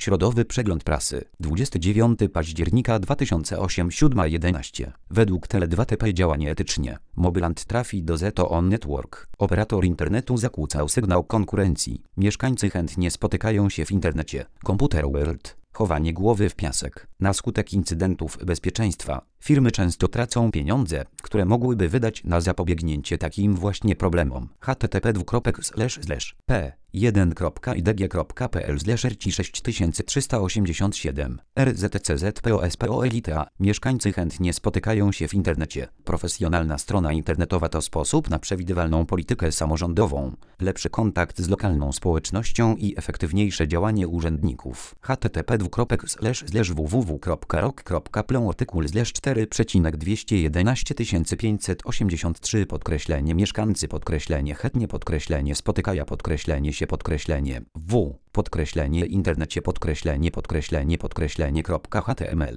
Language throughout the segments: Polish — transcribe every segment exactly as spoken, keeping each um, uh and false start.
Środowy przegląd prasy. dwudziestego dziewiątego października dwa tysiące ósmego, siódma jedenaście. Według Tele dwa T P działa nieetycznie. Mobyland trafi do Z T O Network. Operator internetu zakłócał sygnał konkurencji. Mieszkańcy chętnie spotykają się w internecie. Computer World. Chowanie głowy w piasek. Na skutek incydentów bezpieczeństwa, firmy często tracą pieniądze, które mogłyby wydać na zapobiegnięcie takim właśnie problemom. h t t p dwukropek slash slash p jeden kropka i d g kropka p l slash r c sześć trzysta osiemdziesiąt siedem r z t c z p o s p o l i t a. Mieszkańcy chętnie spotykają się w internecie. Profesjonalna strona internetowa to sposób na przewidywalną politykę samorządową, lepszy kontakt z lokalną społecznością i efektywniejsze działanie urzędników. h t t p dwukropek slash slash w w w kropka rok kropka plon artykuł slash cztery dwieście jedenaście tysięcy pięćset osiemdziesiąt trzy podkreślenie mieszkańcy podkreślenie chętnie podkreślenie spotykaja podkreślenie się podkreślenie w podkreślenie internecie podkreślenie podkreślenie podkreślenie kropka html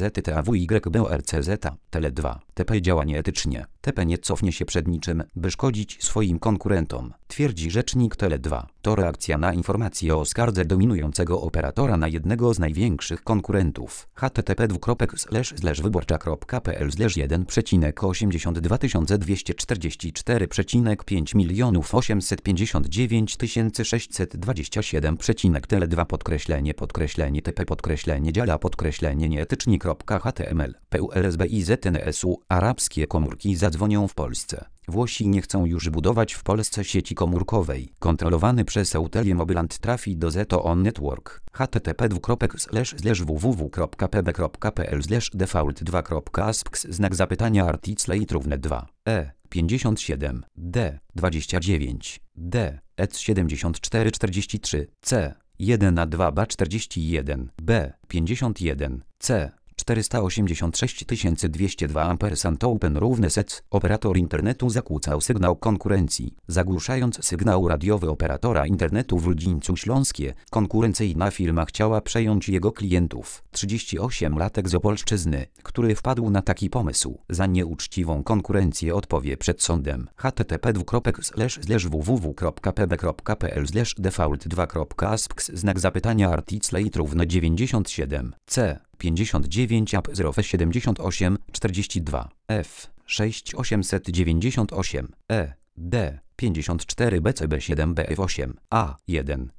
gazety Tele dwa T P działa nieetycznie. T P nie cofnie się przed niczym, by szkodzić swoim konkurentom, twierdzi rzecznik Tele dwa. To reakcja na informację o skardze dominującego operatora na jednego z największych konkurentów. h t t p dwukropek slash slash wyborcza kropka p l slash jeden przecinek osiemdziesiąt dwa tysiące dwieście czterdzieści cztery przecinek pięć milionów osiemset pięćdziesiąt dziewięć tysięcy sześćset dwadzieścia siedem przecinek Tele dwa podkreślenie podkreślenie T P podkreślenie działa podkreślenie nieetycznie kropka html p u r s b i z n s u arabskie komórki zadzwonią w Polsce. Włosi nie chcą już budować w Polsce sieci komórkowej. Kontrolowany przez Eutelię Mobyland trafi do Z T O Network. h t t p dwukropek slash slash w w w kropka p b kropka p l slash default dwa kropka aspx znak zapytania articlate równe dwa e pięćdziesiąt siedem d dwadzieścia dziewięć d e c siedemdziesiąt cztery czterdzieści trzy c jeden a dwa b czterdzieści jeden b pięćdziesiąt jeden c czterysta osiemdziesiąt sześć tysięcy dwieście dwa ampersand open równe sec. Operator internetu zakłócał sygnał konkurencji, zagłuszając sygnał radiowy operatora internetu w Ludzińcu Śląskie. Konkurencyjna firma chciała przejąć jego klientów. trzydziestoośmlatek z Opolszczyzny, który wpadł na taki pomysł, za nieuczciwą konkurencję odpowie przed sądem. h t t p dwukropek slash slash w w w kropka p b kropka p l slash default dwa kropka aspx znak zapytania articlate równe dziewięćdziesiąt siedem c pięćdziesiąt dziewięć a p zero f siedemdziesiąt osiem czterdzieści dwa f sześć osiemset dziewięćdziesiąt osiem e d pięćdziesiąt cztery b c b siedem b f osiem a jeden